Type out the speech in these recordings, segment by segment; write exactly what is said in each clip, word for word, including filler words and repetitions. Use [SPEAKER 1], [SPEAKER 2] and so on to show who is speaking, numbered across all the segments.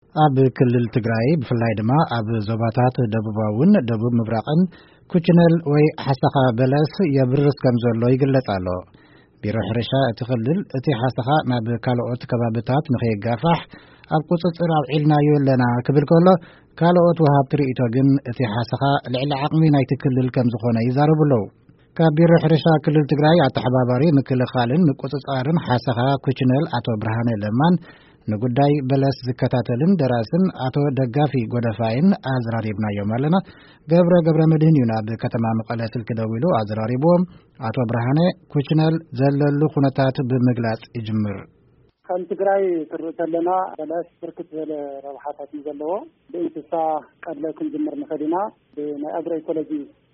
[SPEAKER 1] ኣብ ክልል ትግራይ ብፍላይ ድማ ኣብ ዞባታት ደቡባውን ደቡብ ምብራቕን ኩችነል ወይ ሓሰኻ በለስ የብርስ ከም ዘሎ ይግለጽ ኣሎ። ቢሮ ሕርሻ እቲ ክልል እቲ ሓሰኻ ናብ ካልኦት ከባቢታት ንኸይጋፋሕ ኣብ ቁጽጽር ኣውዒልናዮ ኣለና ክብል ከሎ ካልኦት ወሃብቲ ርእይቶ ግን እቲ ሓሰኻ ልዕሊ ዓቕሚ ናይቲ ክልል ከም ዝኾነ ይዛረቡ ኣለዉ። ካብ ቢሮ ሕርሻ ክልል ትግራይ ኣተሓባባሪ ምክልኻልን ምቁጽጻርን ሓሰኻ ኩችነል ኣቶ ብርሃነ ለማን ንጉዳይ በለስ ዝከታተልን ደራስን ኣቶ ደጋፊ ጎደፋይን ኣዝራሪብናዮም ኣለና። ገብረ ገብረ መድህን እዩ ናብ ከተማ መቐለ ስልኪ ደዊሉ ኣዝራሪቦም ኣቶ ብርሃነ ኩችነል ዘለሉ ኩነታት ብምግላጽ ይጅምር።
[SPEAKER 2] ከም ትግራይ ትርኢ ከለና በለስ ብርክት ዝበለ ረብሓታት እዩ ዘለዎ። ብእንስሳ ቀድለ ክንጅምር ንኽእል ኢና። ብናይ ኣግሮ ኢኮሎጂ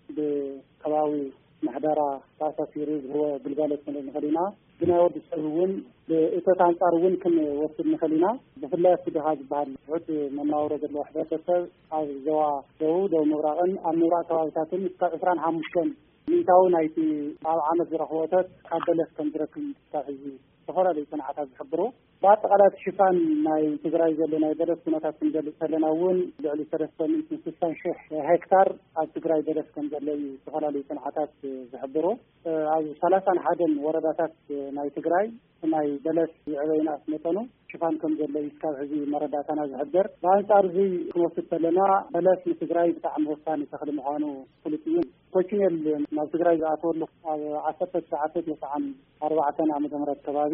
[SPEAKER 2] ብከባቢ ማሕደራ ተኣሳሲሩ ዝህቦ ግልጋሎት ንኽእል ኢና። ብናይ ወዲ ሰብ እውን ብእቶት ኣንጻር እውን ክንወስድ ንኽእል ኢና። ብፍላይ ኣብቲ ድኻ ዝበሃል ውሑድ መነባብሮ ዘለዎ ሕብረተሰብ ኣብ ዞባ ደቡብ ደቡብ ምብራቕን ኣብ ምብራቕ ከባቢታትን እስካብ ዕስራን ሓሙሽተን ሚእታዊ ናይቲ ኣብ ዓመት ዝረኽቦ እቶት ካብ በለስ ከም ዝረክብ ክሳብ ሕዚ ዝተፈላለዩ ጽንዓታት ዝሕብሩ። በኣጠቓላይ ሽፋን ናይ ትግራይ ዘሎ ናይ በለስ ኩነታት ክንገልጽ ከለና እውን ልዕሊ ሰለስተ ሚእቲ ስልሳን ሽሕ ሄክታር ኣብ ትግራይ በለስ ከም ዘሎ እዩ ዝተፈላለዩ ጽንዓታት ዝሕብሩ። ኣብ ሰላሳን ሓደን ወረዳታት ናይ ትግራይ ናይ በለስ ይዕበይና መጠኑ ሽፋን ከም ዘሎ እዩ እስካብ ሕዚ መረዳእታና ዝሕብር። ብኣንጻር እዚ ክንወስድ ከለና በለስ ንትግራይ ብጣዕሚ ወሳኒ ተኽሊ ምዃኑ ፍሉጥ እዩ። ኩችነል ናብ ትግራይ ዝኣተወሉ ኣብ ዓሰርተ ትሽዓተ ትስዓን ኣርባዕተን ዓመተ ምህረት ከባቢ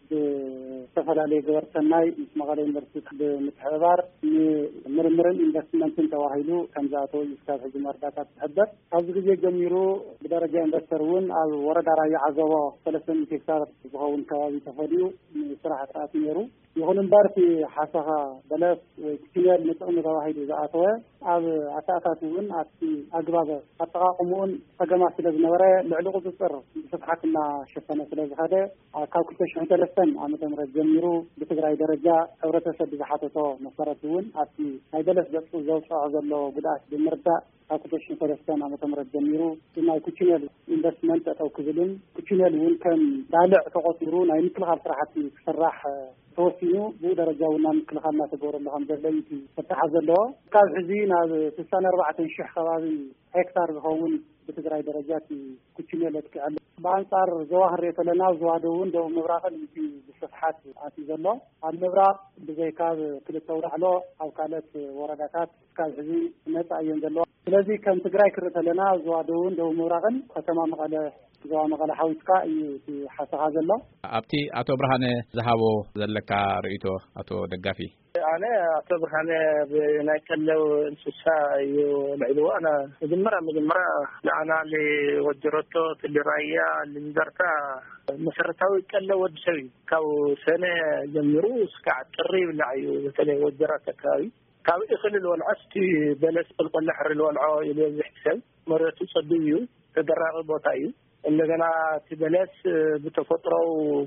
[SPEAKER 2] ብዝተፈላለየ ገበርቲ ሰናይ ምስ መቐለ ዩኒቨርሲቲ ብምትሕብባር ንምርምርን ኢንቨስትመንትን ተባሂሉ ከም ዝኣተወ እዩ እስካብ ሕዚ መረዳእታ ዝሕብር። ኣብዚ ግዜ ጀሚሩ ብደረጃ ኢንቨስተር እውን ኣብ ወረዳ ራያ ዓዘቦ ሰለስተ ሚእቲ ሄክታር ዝኸውን ከባቢ ተፈልዩ ስራሕ ኣጥራእቲ ነይሩ። ይኹን እምበር እቲ ሓሰኻ በለስ ወይ ኩችነል ንጥቕሚ ተባሂሉ ዝኣተወ ኣብ ኣታኣታት እውን ኣብቲ ኣግባብ ኣጠቓቕሙኡን ፀገማ ስለ ዝነበረ ልዕሊ ቁፅፅር ብስፍሓት እናሸፈነ ስለ ዝኸደ ካብ ክልተ ሽሕን ሰለስተን ዓመተ ምህረት ጀሚሩ ብትግራይ ደረጃ ሕብረተሰብ ብዝሓተቶ መሰረት እውን ኣብቲ ናይ በለስ ገፁ ዘውፅዖ ዘሎ ጉድኣት ብምርዳእ ካብ ክልተ ሽሕን ሰለስተን ዓመተ ምህረት ጀሚሩ ናይ ኩችነል ኢንቨስትመንት ጠጠው ክብልን ኩችነል እውን ከም ዳልዕ ተቆጢሩ ናይ ምክልኻል ስራሕቲ ክስራሕ ተወሲኑ ብኡ ደረጃ እውን ናብ ምክልኻል እናተገበረሉ ከም ዘሎ እዩ ፍትሓት ዘለዎ። ካብ ሕዚ ናብ ስልሳን ኣርባዕተን ሽሕ ከባቢ ሄክታር ዝኸውን ብትግራይ ደረጃ እቲ ኩችነል ኣጥቂዐሉ። ብኣንጻር ዞባ ክንሪኦ ከለና ዞባ ደቡብን ደቡብ ምብራቕን እቲ ብስፍሓት ኣትዩ ዘሎ። ኣብ ምብራቕ ብዘይካብ ክልተ ውራሕሎ ኣብ ካልኦት ወረዳታት እስካብ ሕዚ ነፃ እየን ዘለዋ። ስለዚ ከም ትግራይ ክርኢ ከለና ዞባ ደቡብን ደቡብ ምብራቕን ከተማ መቐለ ዞባ መቐለ ሓዊስካ እዩ እቲ ሓሰኻ ዘሎ።
[SPEAKER 3] ኣብቲ ኣቶ ብርሃነ ዝሃቦ ዘለካ ርእይቶ ኣቶ ደጋፊ?
[SPEAKER 4] ኣነ ኣቶ ብርሃነ ብናይ ቀለው እንስሳ እዩ ልዕልዎ። ኣነ መጀመርያ መጀመርያ ንኣና ወጀረቶ ትልራያ ልንዘርታ መሰረታዊ ቀለው ወዲ ሰብ እዩ። ካብ ሰነ ጀሚሩ እስካዕ ጥሪ ይብላዕ እዩ። በተለይ ወጀራት ኣከባቢ ካብ እኽሊ ልወልዖስቲ በለስ ቁልቁል ሕሪ ልወልዖ ይበዝሕ ሰብ መሬቱ ፀቢብ እዩ። ተደራቂ ቦታ እዩ። እንደገና እቲ በለስ ብተፈጥሮው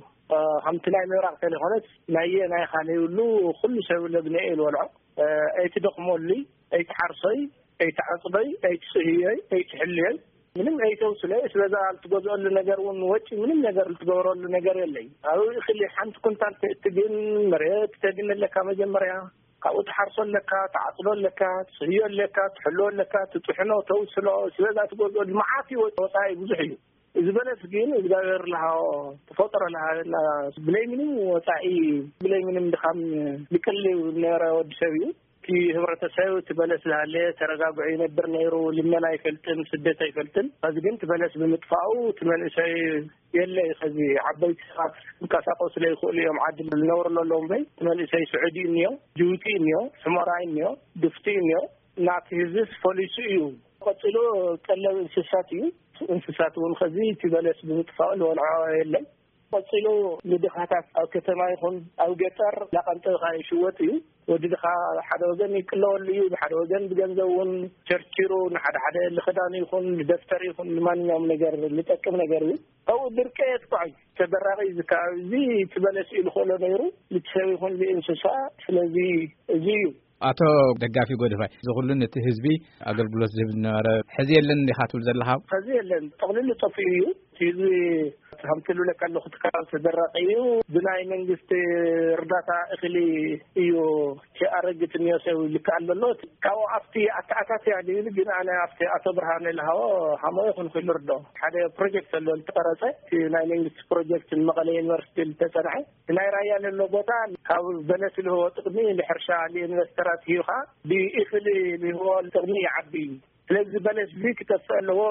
[SPEAKER 4] ከምቲ ናይ ምብራቅ ተለኾነስ ናየ ናይ ኻነይብሉ ኩሉ ሰብ ለብነየ ልወልዖ ኣይቲ ደኽሞሉይ ኣይቲ ሓርሶይ ኣይቲ ዓፅበይ ኣይቲ ስህየይ ኣይቲ ሕልየይ ምንም ኣይተውስለይ ስለዛ ልትገዝአሉ ነገር እውን ወጪ ምንም ነገር ልትገበረሉ ነገር የለይ። ኣብ እኽሊ ሓንቲ ኩንታል ትግን መሬት ተግነለካ መጀመርያ ካብኡ ትሓርሶለካ ተዓፅሎለካ ትስህዮለካ ትሕልወለካ ትጥሕኖ ተውስሎ ስለዛ ትገዝአሉ መዓት ወፃኢ ብዙሕ እዩ። እዚ በለስ ግን እግዚአብሔር ለሃው ተፈጥሮ ለሃ ብለይ ምንም ወፃኢ ብለይ ምንም ድኻም ልቅልው ነረ ወዲ ሰብ እዩ። እቲ ሕብረተሰብ እቲ በለስ ላሃለ ተረጋግዑ ይነብር ነይሩ። ልመና ይፈልጥን ስደት ኣይፈልጥን። እዚ ግን እቲ በለስ ብምጥፋኡ እቲ መንእሰይ የለይ ከዚ ዓበይቲ ሰባት ክንቀሳቀሱ ለይኽእሉ እዮም ዓዲ ዝነብሩ ኣለዎም በይ እቲ መንእሰይ ስዑዲ እኒኦ ጅቡቲ እኒኦ ሕመራ እኒኦ ድፍቲ እኒኦ ናቲ ህዝብ ፖሊሱ እዩ። ቀጥሎ ቀለብ እንስሳት እዩ። እንስሳት እውን ከዚ እቲ በለስ ብምጥፋኡ ልወልዖ የለን። ቀጥሎ ንድኻታት ኣብ ከተማ ይኹን ኣብ ገጠር ላቐንጥኻ ይሽወጥ እዩ። ወዲ ድኻ ሓደ ወገን ይቅለወሉ እዩ። ብሓደ ወገን ብገንዘብ እውን ቸርቺሩ ንሓደ ሓደ ልኽዳን ይኹን ንደፍተር ይኹን ንማንኛውም ነገር ልጠቅም ነገር እዩ። ኣብኡ ድርቀ የጥቋዕ ተደራቂ ዝከባቢ እዚ እቲ በለስ እዩ ልኽእሎ ነይሩ ልትሰብ ይኹን እንስሳ። ስለዚ እዚ እዩ ኣቶ
[SPEAKER 3] ደጋፊ ጎደፋይ ዝኹሉን እቲ ህዝቢ ኣገልግሎት ዝህብ ነበረ ሕዚ የለን ዲኻ ትብል ዘለኻ?
[SPEAKER 4] ሕዚ የለን ጠቕሊሉ ጠፊኡ እዩ። ህዝቢ هم تلو لك اللي خدك تدرقيه بناء منجست رداتا إخلي إيو كأرجت نيوسو اللي كان باللوت كاو أفتي أتأكد يعني لجنا أنا أفتي أتبرها عن الهواء هم يكون في الردة هذا بروجكت اللي انتقرصه في ناين منجست بروجكت المقالي يونيفرسيتي التسرعة ناي رأيان اللوبوتان كاو بنس اللي هو تقنية لحرشة لإنفسترات هيوها بإخلي اللي هو التقنية عبي لازم بلش بيك تسأله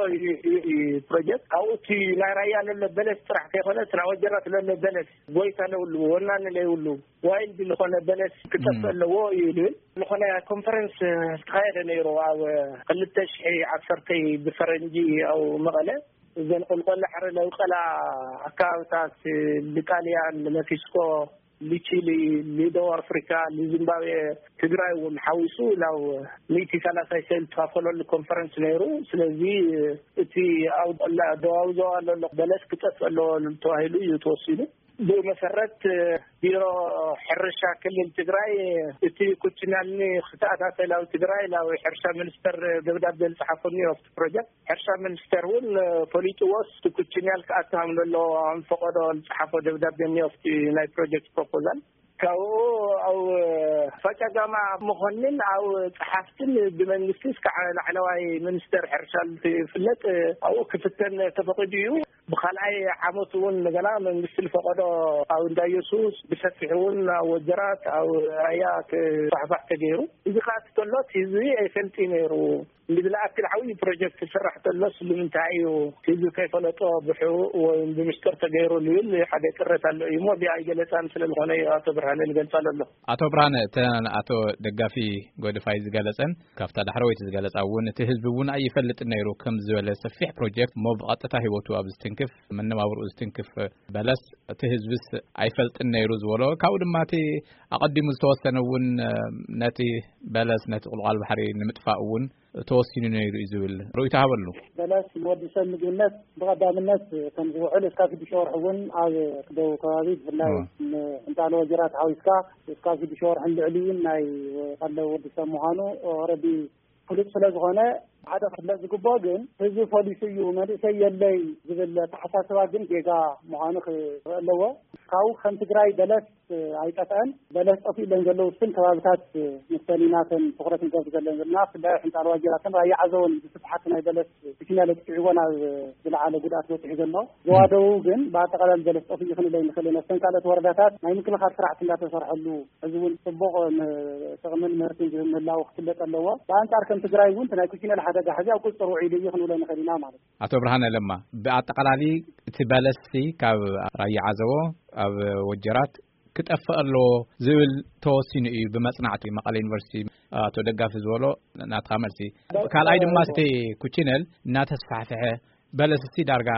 [SPEAKER 4] بروجكت أو تي نايريان اللي بلش ترح كيفنا تراوجرات اللي بلش بويت أنا ولو ونان اللي ولو وين دي اللي خنا بلش كتسأله يلون اللي خنا كونفرنس تغير نيرو أو قلتش عصرتي بفرنجي أو مغلى إذا نقول قل حر لو قلا أكاونتات لإيطاليا لمكسيكو لتشيلي لدول أفريقيا لزيمبابوي تجري ومحاوسو لو ميتي ثلاثة سنين تفضلوا الكونفرنس نيرو سلزي تي أو لا دواوزو على بلاش كتسألوا التواهلو يتوصلوا بمسرات بيرو حرشة كل التجري تي كتنالني خطأت لو تجري لو حرشة منستر ببدأ بالصحفوني وفت بروجكت حرشة منستر ون بوليتوس تكتنال كأتهم للو عن فقدوا الصحفو ببدأ بالني وفت ناي بروجكت بروبوزال كاو أو فجأة جماعة مهنين أو صحفتين بمنستيس كعلواي منستر حرشة في اللت أو كفتن تفقديو بخلعي عموتون مجالا من مثل فقدوا أو دايسوس بسفحون أو جرات أو آيات صحفة تجيرو إذا قاعد تطلعت هذي فلتينيرو اللي بالأكل حوي بروجكت فرح تلص اللي من تعيو تيجي كيف لا طابحوا وبمشتر تجيرو اللي حدا كرت على يمو بيعي جلسان في الغنية أعتبرها للجلسة له
[SPEAKER 3] أعتبران تان أتو دقافي قد فايز جلسان كفتا دحرويت جلس أون تهزبون أي فلت النيرو كم زول سفيح بروجكت مو بقطة هيوتو أبستنكف من ما ورو استنكف بلس تهزبس أي فلت النيرو زولو كاود ماتي أقدم مستوى ناتي بلس ناتي قلقال بحري نمتفاؤون توصيني نيرو إزول رؤيتها هبلو
[SPEAKER 2] بلاش مودي سن الناس بغدا من الناس كان جو على سكاك بشور حون على كدو كوابيد بالله انت على وجرات عاوزكا سكاك بشور عند عليين ناي قالوا ودي سموهانو اوريدي فلوس فلوس هنا هذا خلاص جوباجن هذا فاليسي يوم هذا شيء اللي جبل تحساسوا جن كذا مهانخ اللوا كاو خمس جراي بلس عيتان بلس أفي لنجلو سن كوابتات مستنينات فقرة الجوز لنجلنا في الله حنت على واجراتنا رأي عزون بسبحتنا بلس فينا لتعوانا بالعالم قدرات وتحجنا جوادو جن بعد قلال بلس أفي يخلي لين خلينا سن كانت وردات ما يمكن خاطر عتلا تصرح له عزون صبغ تغمن مرتين جن الله واختلت اللوا بعد تعرف جراي وانت ناكوشين هذا حاجة وكل صروعي لي يخلو لين خلينا معه
[SPEAKER 3] أتو برهان لما بأتقلالي تبالسي كاب رأي عزو أو وجرات كتأفق له زول توصين إيه بمصنعتي مقالة يونيفرسيتي أتو دقاف زولو ناتخامرسي كال أيضا ماستي كوتشينل ناتسفعفعه بلسي دارجا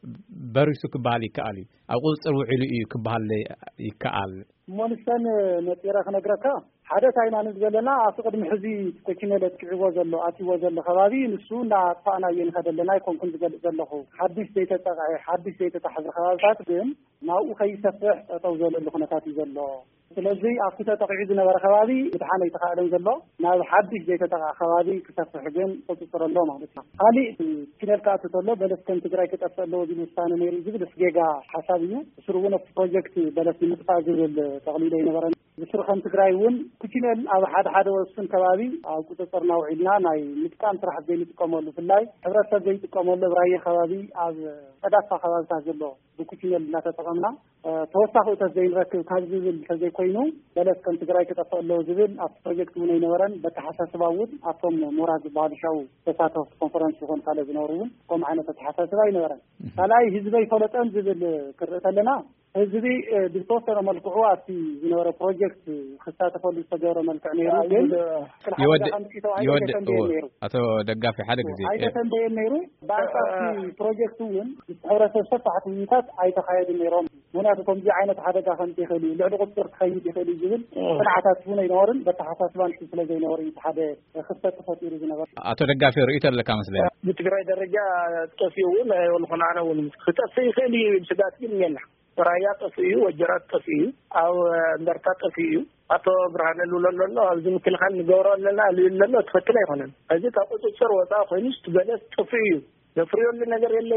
[SPEAKER 3] بريسو كبالي كالي أقول صروعي لي كبالي كال
[SPEAKER 2] مونسان نتيرا خنقركا حدث عينا نزلنا أعتقد محزي تكينة لتكعوا زلو أتي وزل خبابي نسونا طعنا ينخدل لنا يكون كنت زلخو حدث ديتا تغعي حدث ديتا تحذر خبابات بهم ما أخي سفح توزل اللخنكاتي زلو ስለዚህ አፍተ ተቀዒድ ነበር ከባቢ ብታሐነ ይተኻለም ዘሎ ናብ ሓድሽ ዘይተ ተኻ ከባቢ ክሰፍሕ ግን ተጽፈረሎ ማለት ነው አሊ ክነልካት ተሎ በለስከን ትግራይ ከተፈሎ ቢልስታን ነሪ ዝብል ስጌጋ ሐሳብዩ ስሩውን ኦፍ ፕሮጀክት በለስ ምጥፋ ዝብል ተቅሊለ ይነበረ ዝስርኸን ትግራይ ውን ኩቺነል ኣብ ሓደ ሓደ ወስን ከባቢ ኣብ ቁጥጥርና ውዒልና ናይ ምጥቃም ስራሕ ዘይንጥቀመሉ ፍላይ ሕብረተሰብ ዘይጥቀመሉ ብራየ ከባቢ ኣብ ቀዳፋ ከባቢታት ዘሎ ብኩቺነል እናተጠቐምና ተወሳኺ እቶት ዘይንረክብ ካብ ዝብል ከዘይ ኮይኑ በለስ ከም ትግራይ ከተፈሎ ዝብል ኣብ ፕሮጀክት ውን ይነበረን በተሓሳስባ ውን ኣብቶም ሞራዝ ባልሻው ተሳተፉ ኮንፈረንስ ሆን ካለ ዝነበሩን ከም ዓይነት ተሓሳስባ ይነበረን ካልኣይ ህዝበይ ፈለጠን ዝብል ክርኢ ከለና ህዝቢ ብተወሰነ መልክዑ ኣብቲ ዝነበረ ፕሮጀክት ክሳተፈሉ ዝተገበረ መልክዕ ነይሩ ግን
[SPEAKER 3] ይወድ ይወድ ኣቶ ደጋፊ ሓደ ግዜ
[SPEAKER 2] ኣይተተንበየ ነይሩ ብኣንጻርቲ ፕሮጀክት ውን ሕብረተሰብ ሰፋሕቲ ውይይታት ኣይተኻየዱ ነይሮም ምክንያቱ ከምዚ ዓይነት ሓደጋ ከምቲ ይኽእል እዩ ልዕሊ ቁፅር ክኸይድ ይኽእል እዩ ዝብል ፅንዓታት እውን ኣይነበርን በተሓሳስባን ስለ ዘይነበረ እቲ ሓደ ክፍተት ተፈጢሩ ዝነበረ
[SPEAKER 3] ኣቶ ደጋፊ ርእይቶ ኣለካ መስለኒ
[SPEAKER 4] ብትግራይ ደረጃ ጠፊኡ እውን ወልኾናነ እውን ክጠፍእ ይኽእል እዩ ስጋት ግን የና ራያ ጠፊኡ ወጀራት ጠፊኡ ኣብ እንደርታ ጠፊኡ ኣቶ ብርሃነ ሉለሎ ኣብዚ ምክልኻል ንገብሮ ኣለና ልዩለሎ ትኽክል ኣይኮነን እዚ ካብ ቁፅፅር ወፃ ኮይኑስ ትበለስ ጠፊኡ ዘፍርየሉ ነገር የለይ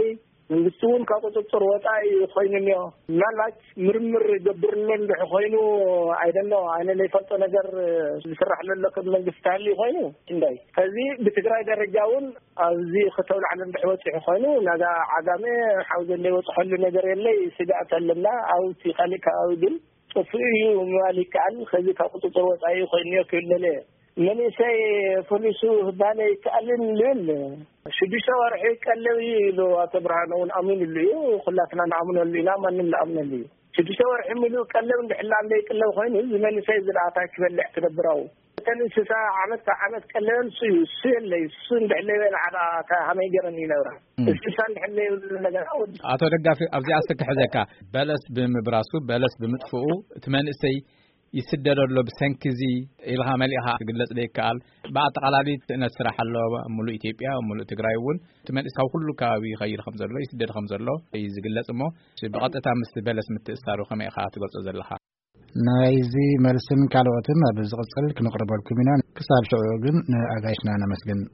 [SPEAKER 4] መንግስቱን ከቁጥጥር ወጣይ ኮይንኒዮ ማለት ምርምር ይገብርልን ኮይኑ አይደለም አይነ ላይ ፈርጦ ነገር ይስራሕለለ ከመንግስት አለ ኮይኑ እንዳይ ከዚህ በትግራይ ደረጃውን ኣብዚ ከተውል ዓለም ድሕወት ኮይኑ ናጋ ዓጋመ ሓውዘለ ወጽሐሉ ነገር የለ ስጋት አለና አው ሲኻሊካ አው ግን ጥፍዩ ማሊካል ከዚህ ከቁጥጥር ወጣይ ኮይንኒዮ ከለለ من يسي فلسو بالي كألن لين شديسة ورحي كاللوي لو أتبرهانون أمين اللي خلاتنا نعمل اللي لا من الأمن اللي شديسة ورحي ملو كاللون بحلان لي كاللو خيني من يسي زرعتاك باللي احتنبراو كان يسيسا عمد عمد كاللون سيو سيو اللي سيو بحلي على همي جرني لورا السيسان بحلي لنجاود
[SPEAKER 3] أتو دقافي أفزي أستك حزيكا بلس بمبراسو بلس بمدفعو تمان إسي يسددلو بسنكزي إلها مليها تقلص ليكال بعد قلاليت نسرح الله ملو إثيوبيا وملو تግራይ ውን تمن اساو كل كابي خير خمسة الله يسدد خمسة الله يزقلص مو بقطታ مست بلس متأثارو خمي خا تقلص زلها
[SPEAKER 1] نايزي ملسن ካልኦትን ኣብ ዝቕጽል ክንቅርበልኩም ኢና ክሳብ ሽዑ ግን ኣጋይሽና ነመስግን